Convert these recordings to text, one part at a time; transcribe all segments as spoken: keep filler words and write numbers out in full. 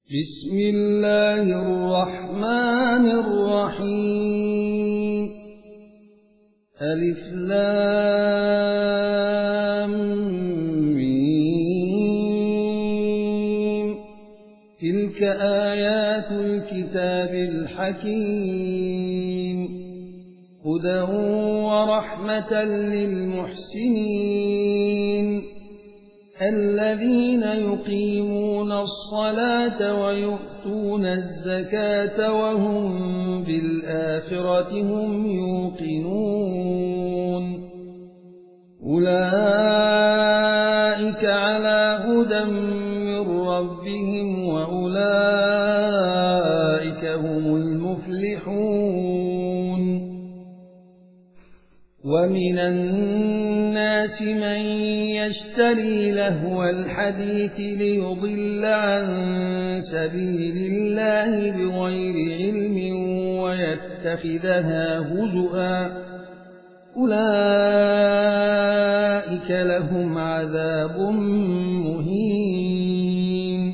بسم الله الرحمن الرحيم. ألف لام ميم. تلك آيات الكتاب الحكيم، هدى ورحمة للمحسنين الذين يقيمون الصلاة ويؤتون الزكاة وهم بالآخرة هم يوقنون. أولئك على هدى من ربهم وأولئك هم المفلحون. ومن الناس من يشتري لهو الحديث ليضل عن سبيل الله بغير علم ويتخذها هزؤا، أولئك لهم عذاب مهين.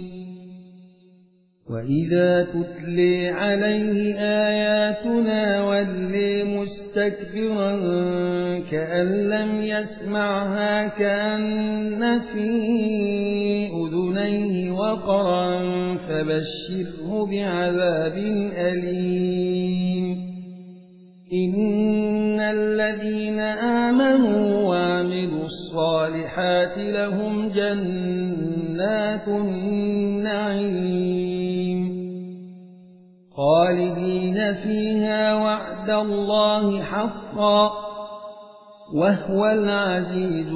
وإذا تتلي عليه آياتنا ولي مستكبرا كأن لم يسمعها كأن في أذنيه وقرا فبشره بعذاب أليم. إن الذين آمنوا وعملوا الصالحات لهم جنات النعيم خالدين فيها وعد الله حقا وهو العزيز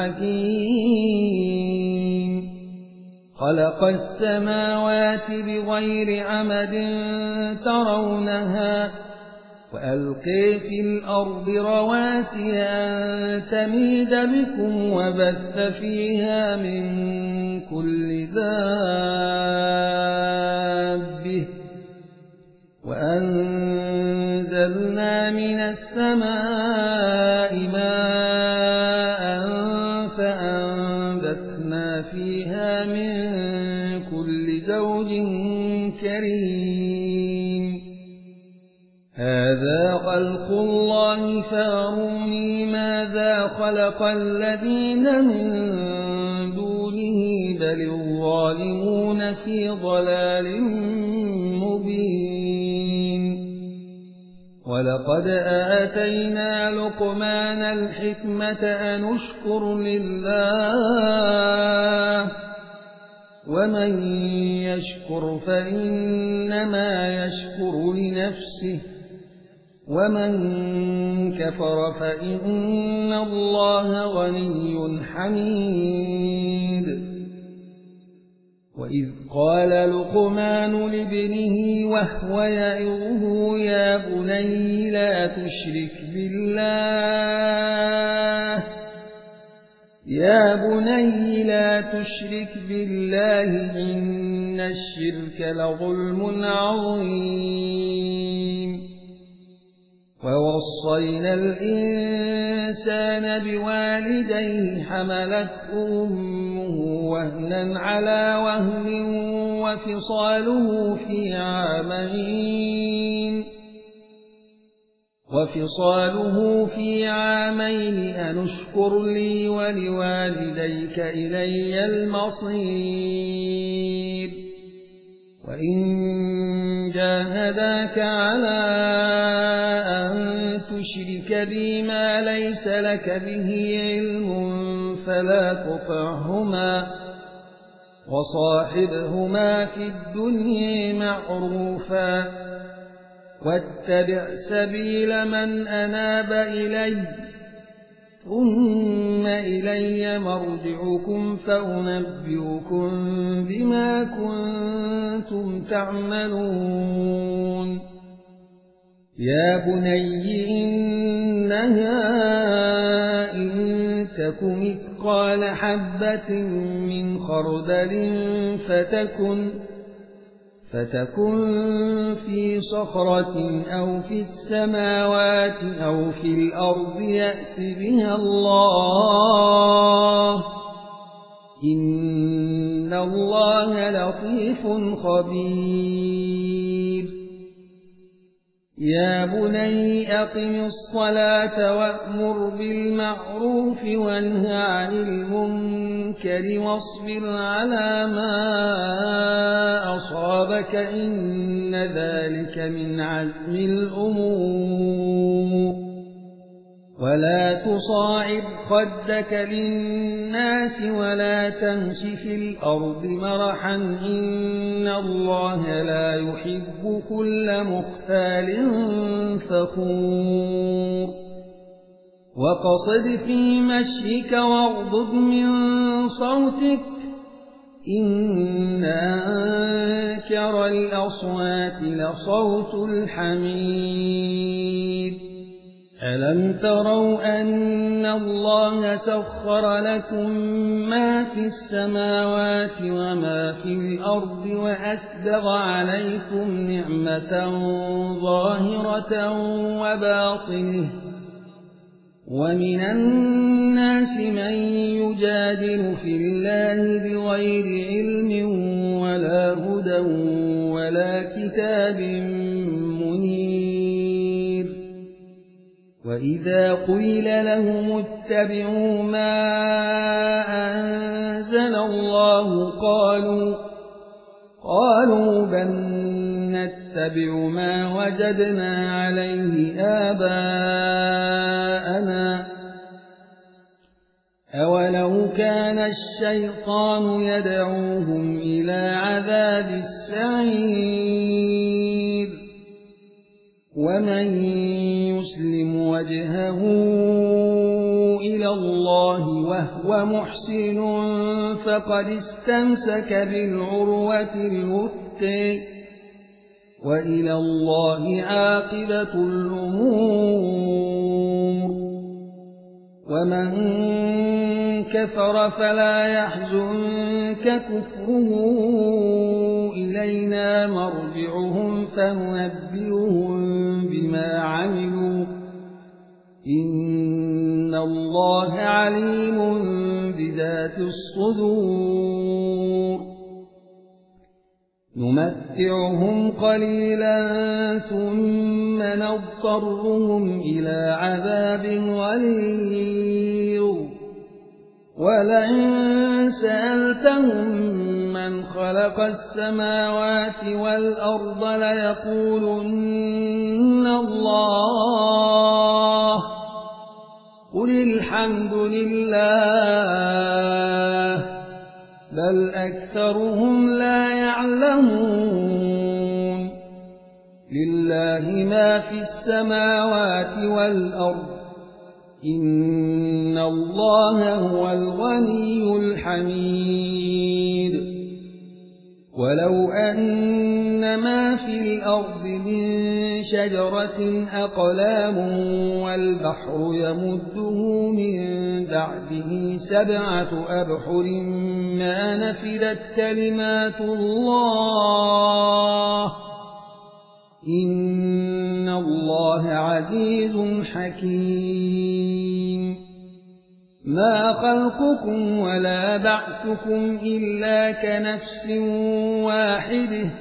الحكيم. خلق السماوات بغير عمد ترونها وألقي في الأرض رواسي أن تميد بكم وبث فيها من كل دابة وأنزلنا من السماء ماء فأنبتنا فيها من كل زوج كريم. هذا خلق الله فاروني ماذا خلق الذين من دونه بل الظالمون في ضلال مبين. ولقد آتينا لقمان الحكمة أن اشكر لله ومن يشكر فإنما يشكر لنفسه ومن كفر فإن الله غني حميد. وإذ قال لقمان لابنه وهو يعظه يا بني لا تشرك بالله يا بني لا تشرك بالله إن الشرك لظلم عظيم. ووصينا الإنسان بوالديه حملته أمه وهنا على وهن وفصاله في عامين وفصاله في عامين أن اشكر لي ولوالديك إلي المصير. وإن جاهداك على أن تشرك بي ما ليس لك به علم فلا تطعهما وصاحبهما في الدنيا معروفا واتبع سبيل من أناب إلي ثم إلي مرجعكم فأنبئكم بما كنتم تعملون. يا بني إنها إن تك مثقال حبة من خردل فتكن فتكن في صخرة أو في السماوات أو في الأرض يأت بها الله إن الله لطيف خبير يا بني أقم الصلاة وأمر بالمعروف وانه عن المنكر واصبر على ما أصابك إن ذلك من عزم الأمور ولا تصاعد خدك للناس ولا تمش في الأرض مرحا إن الله لا يحب كل مختال فخور وقصد في مشيك واغضض من صوتك إن أنكر الأصوات لصوت الحمير ألم تروا أن الله سخر لكم ما في السماوات وما في الأرض وأسبغ عليكم نعمة ظاهرة وباطنة ومن الناس من يجادل في الله بغير علم ولا هدى ولا كتاب منير وإذا قيل لهم اتبعوا ما أنزل الله قالوا قالوا بل نتبع ما وجدنا عليه آباءنا أولو كان الشيطان يدعوهم إلى عذاب السعير ومن يسلم وجهه إلى الله وهو محسن فقد استمسك بالعروة الوثقى وإلى الله عاقبة الأمور ومن كفر فلا يحزنك كفره إلينا مرجعهم فننبئهم بما عملوا إن الله عليم بذات الصدور نمتعهم قليلا ثم نضطرهم إلى عذاب غليظ ولئن سألتهم من خلق السماوات والأرض ليقولن الله قل الحمد لله بل أكثرهم لا يعلمون لله ما في السماوات والأرض إن الله هو الغني الحميد ولو أن ما في الأرض من شجرة أقلام والبحر يمده من بعده سبعة أبحر ما نفدت كلمات الله إن الله عزيز حكيم ما خلقكم ولا بعثكم إلا كنفس واحدة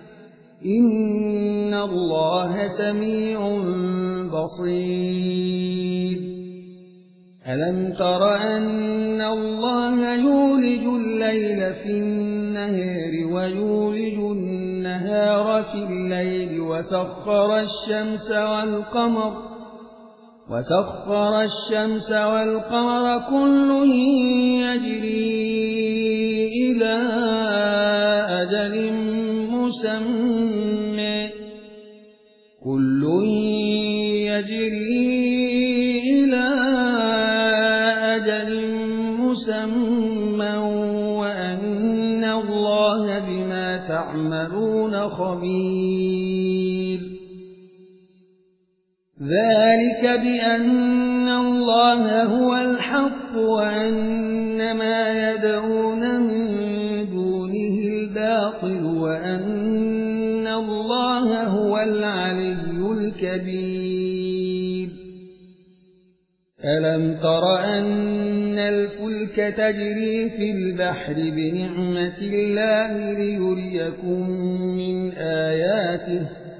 إن الله سميع بصير ألم تر أن الله يولج الليل في النهار ويولج النهار في الليل وسخر الشمس والقمر وسخر الشمس والقمر كل يجري إلى أجل مسمى كل يجري إلى أجل مسمى وأن الله بما تعملون خبير ذلك بأن الله هو الحق وأن ما يدعون من دونه الباطل وأن الله هو العلي الكبير ألم تر أن الفلك تجري في البحر بنعمة الله ليريكم من آياته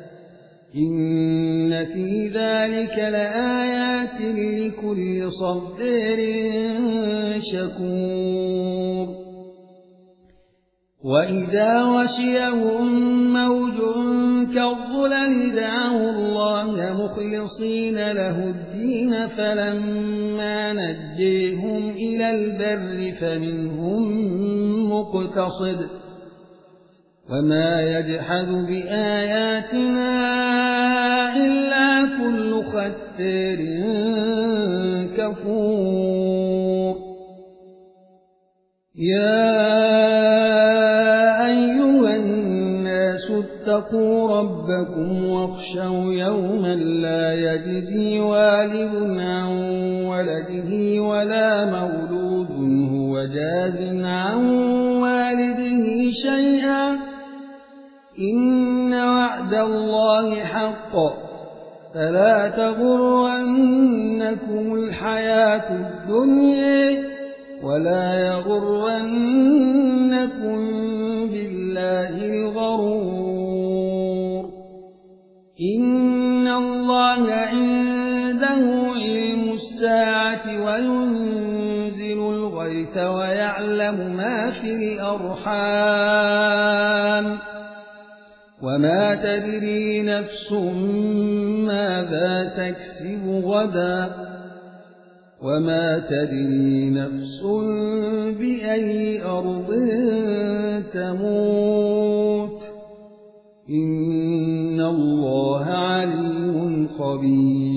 إن في ذلك لآيات لكل صبار شكور وإذا غشيهم موج كالظلل دعوا الله مخلصين له الدين فلما نجيهم إلى البر فمنهم مقتصد وما يجحد بآياتنا إلا كل ختار كفور يا أيها الناس اتقوا ربكم واخشوا يوما لا يجزي والد عن ولده ولا مولود هو جاز عن والده شيئا إن وعد الله حق فلا تغرنكم الحياة الدنيا ولا يغرنكم بالله الغرور إن الله عنده علم الساعة وينزل الغيث ويعلم ما في الأرحام وما تدري نفس ماذا تكسب غدا وما تدري نفس بأي أرض تموت إن الله عليم خبير